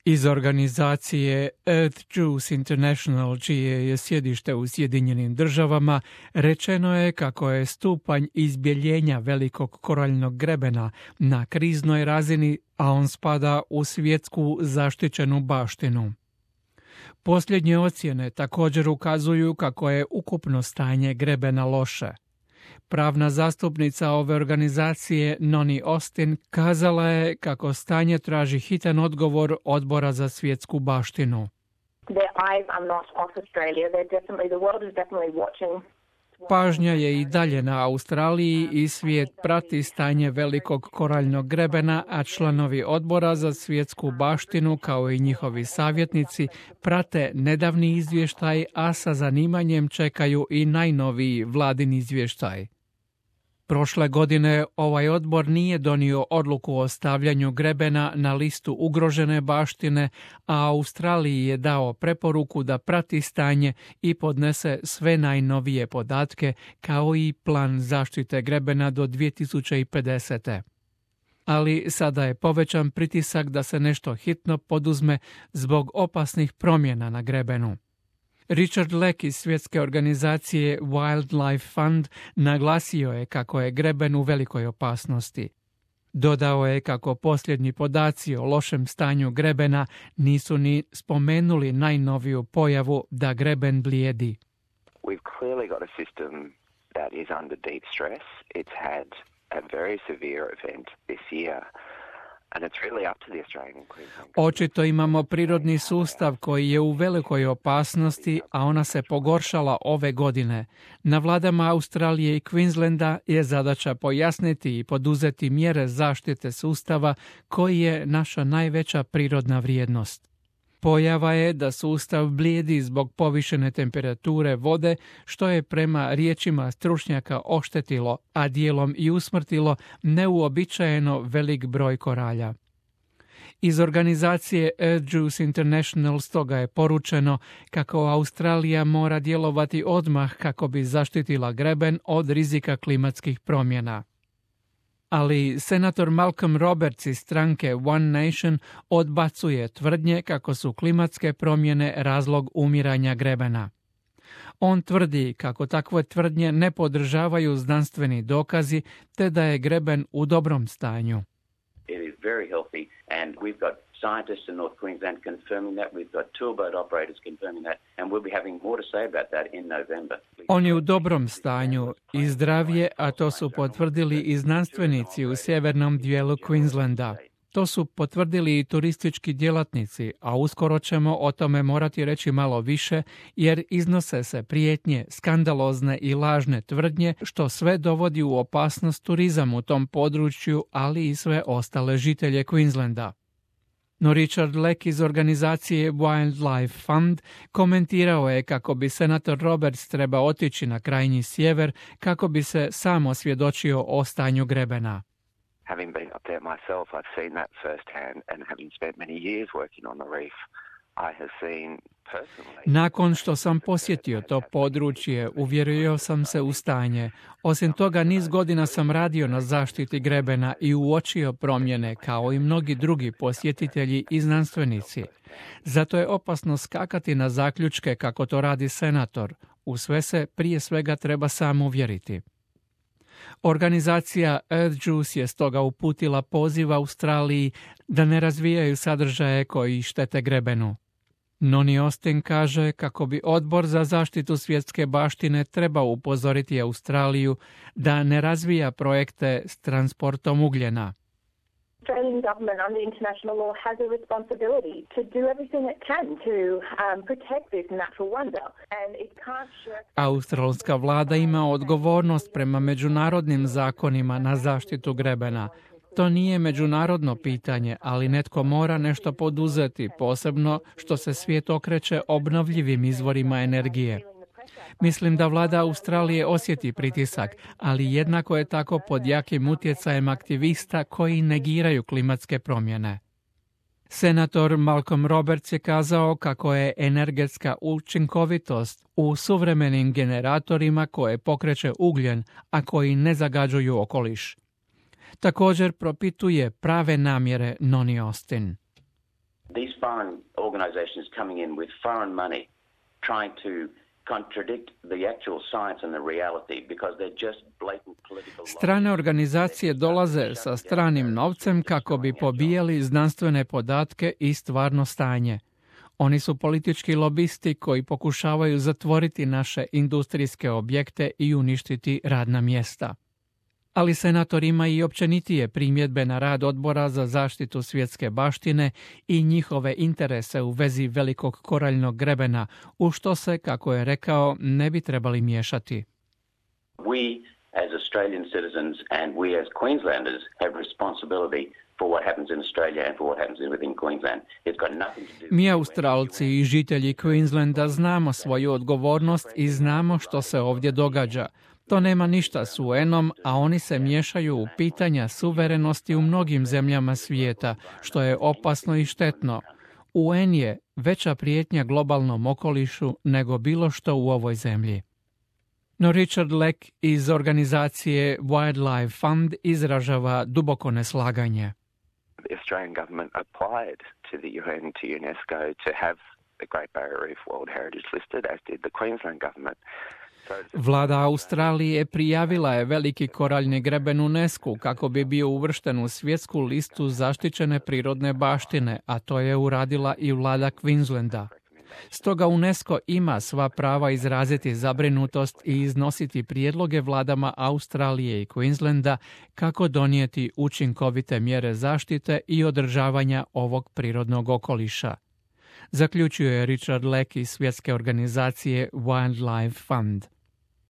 Iz organizacije Earth Juice International, čije je sjedište u Sjedinjenim Državama, rečeno je kako je stupanj izbjeljenja velikog koraljnog grebena na kriznoj razini, a on spada u svjetsku zaštićenu baštinu. Posljednje ocjene također ukazuju kako je ukupno stanje grebena loše. Pravna zastupnica ove organizacije Noni Austin kazala je kako stanje traži hitan odgovor Odbora za svjetsku baštinu. Pažnja je i dalje na Australiji i svijet prati stanje velikog koraljnog grebena, a članovi Odbora za svjetsku baštinu kao i njihovi savjetnici prate nedavni izvještaj, a sa zanimanjem čekaju i najnoviji vladin izvještaj. Prošle godine ovaj odbor nije donio odluku o stavljanju grebena na listu ugrožene baštine, a Australiji je dao preporuku da prati stanje i podnese sve najnovije podatke kao i plan zaštite grebena do 2050. Ali sada je povećan pritisak da se nešto hitno poduzme zbog opasnih promjena na grebenu. Richard Leck iz svjetske organizacije Wildlife Fund naglasio je kako je greben u velikoj opasnosti. Dodao je kako posljednji podaci o lošem stanju grebena nisu ni spomenuli najnoviju pojavu da greben blijedi. We've clearly got a system that is under deep stress. It's had a very severe event this year. Očito imamo prirodni sustav koji je u velikoj opasnosti, a ona se pogoršala ove godine. Na vladama Australije i Queenslanda je zadaća pojasniti i poduzeti mjere zaštite sustava koji je naša najveća prirodna vrijednost. Pojava je da sustav blijedi zbog povišene temperature vode, što je prema riječima stručnjaka oštetilo, a dijelom i usmrtilo neuobičajeno velik broj koralja. Iz organizacije Earth Juice International stoga je poručeno kako Australija mora djelovati odmah kako bi zaštitila greben od rizika klimatskih promjena. Ali senator Malcolm Roberts iz stranke One Nation odbacuje tvrdnje kako su klimatske promjene razlog umiranja grebena. On tvrdi kako takve tvrdnje ne podržavaju znanstveni dokazi te da je greben u dobrom stanju. It is very healthy and we've got scientists in North Queensland confirming that. We've got tour boat operators confirming that and we'll be having more to say about that in November. On je u dobrom stanju i zdravlje, a to su potvrdili i znanstvenici u sjevernom dijelu Queenslanda. To su potvrdili i turistički djelatnici, a uskoro ćemo o tome morati reći malo više, jer iznose se prijetnje, skandalozne i lažne tvrdnje, što sve dovodi u opasnost turizam u tom području, ali i sve ostale žitelje Queenslanda. No Richard Leck iz organizacije Wildlife Fund komentirao je kako bi senator Roberts trebao otići na krajnji sjever kako bi se sam osvjedočio o stanju grebena. Having been up there myself, I've seen that firsthand, and having spent many years working on the reef, I have seen personally. Nakon što sam posjetio to područje, uvjerio sam se u stanje. Osim toga, niz godina sam radio na zaštiti grebena i uočio promjene kao i mnogi drugi posjetitelji i znanstvenici. Zato je opasno skakati na zaključke kako to radi senator. U sve se prije svega treba sam uvjeriti. Organizacija Earth Juice je stoga uputila poziv Australiji da ne razvijaju sadržaje koji štete grebenu. Noni Austin kaže kako bi Odbor za zaštitu svjetske baštine trebao upozoriti Australiju da ne razvija projekte s transportom ugljena. Australian government under international law has a responsibility to do everything it can to protect this natural wonder. And it can't shirk... Australska vlada ima odgovornost prema međunarodnim zakonima na zaštitu grebena. To nije međunarodno pitanje, ali netko mora nešto poduzeti, posebno što se svijet okreće obnovljivim izvorima energije. Mislim da vlada Australije osjeti pritisak, ali jednako je tako pod jakim utjecajem aktivista koji negiraju klimatske promjene. Senator Malcolm Roberts je kazao kako je energetska učinkovitost u suvremenim generatorima koje pokreće ugljen, a koji ne zagađuju okoliš. Također propituje prave namjere Noni Austin. These foreign organizations coming in with foreign money trying to contradict the actual science and the reality because they're just blatant political. Strane organizacije dolaze sa stranim novcem kako bi pobijali znanstvene podatke i stvarno stanje. Oni su politički lobisti koji pokušavaju zatvoriti naše industrijske objekte i uništiti radna mjesta. Ali senator ima i općenitije primjedbe na rad Odbora za zaštitu svjetske baštine i njihove interese u vezi velikog koraljnog grebena, u što se, kako je rekao, ne bi trebali miješati. We as Australian citizens and we as Queenslanders have responsibility for what happens in Australia and for what happens within Queensland. It's got nothing to do. Mi Australci i žitelji Queenslanda znamo svoju odgovornost i znamo što se ovdje događa. To nema ništa s UN-om, a oni se miješaju u pitanja suverenosti u mnogim zemljama svijeta, što je opasno i štetno. UN je veća prijetnja globalnom okolišu nego bilo što u ovoj zemlji. No Richard Leck iz organizacije Wildlife Fund izražava duboko neslaganje. The Australian government applied to the UN, to UNESCO, to have the Great Barrier Reef World Heritage listed, as did the Queensland government. Vlada Australije prijavila je veliki koraljni greben UNESCO kako bi bio uvršten u svjetsku listu zaštićene prirodne baštine, a to je uradila i vlada Queenslanda. Stoga UNESCO ima sva prava izraziti zabrinutost i iznositi prijedloge vladama Australije i Queenslanda kako donijeti učinkovite mjere zaštite i održavanja ovog prirodnog okoliša. Zaključio je Richard Leck iz svjetske organizacije Wildlife Fund.